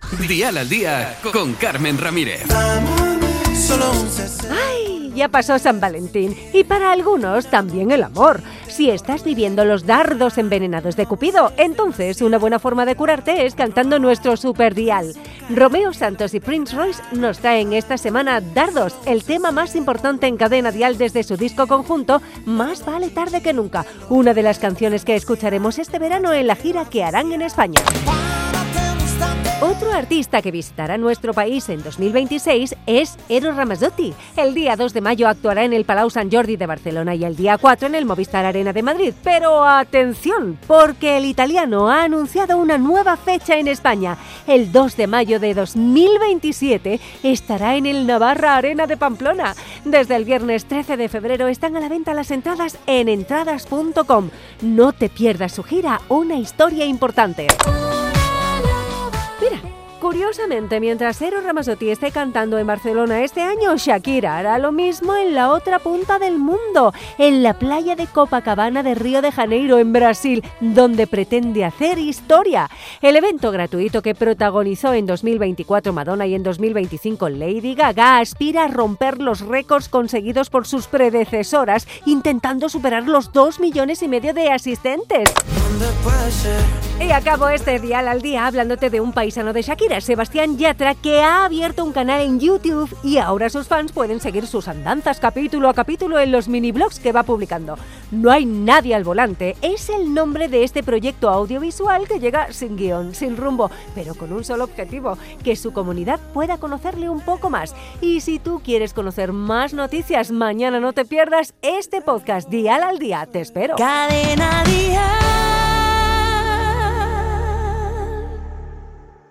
Dial al Día con Carmen Ramírez. ¡Ay! Ya pasó San Valentín y para algunos también el amor. Si estás viviendo los dardos envenenados de Cupido, entonces una buena forma de curarte es cantando nuestro super dial. Romeo Santos y Prince Royce nos traen esta semana Dardos, el tema más importante en cadena dial desde su disco conjunto Más vale tarde que nunca, una de las canciones que escucharemos este verano en la gira que harán en España. Otro artista que visitará nuestro país en 2026 es Eros Ramazzotti. El día 2 de mayo actuará en el Palau Sant Jordi de Barcelona y el día 4 en el Movistar Arena de Madrid. Pero atención, porque el italiano ha anunciado una nueva fecha en España. El 2 de mayo de 2027 estará en el Navarra Arena de Pamplona. Desde el viernes 13 de febrero están a la venta las entradas en entradas.com. No te pierdas su gira, una historia importante. Mira, curiosamente, mientras Eros Ramazzotti esté cantando en Barcelona este año, Shakira hará lo mismo en la otra punta del mundo, en la playa de Copacabana de Río de Janeiro, en Brasil, donde pretende hacer historia. El evento gratuito que protagonizó en 2024 Madonna y en 2025 Lady Gaga aspira a romper los récords conseguidos por sus predecesoras, intentando superar los 2,5 millones de asistentes. Y acabo este dial al día hablándote de un paisano de Shakira, Sebastián Yatra, que ha abierto un canal en YouTube y ahora sus fans pueden seguir sus andanzas capítulo a capítulo en los mini blogs que va publicando. No hay nadie al volante es el nombre de este proyecto audiovisual que llega sin guión, sin rumbo, pero con un solo objetivo, que su comunidad pueda conocerle un poco más. Y si tú quieres conocer más noticias, mañana no te pierdas este podcast Dial al Día. Te espero. Cadena Dial.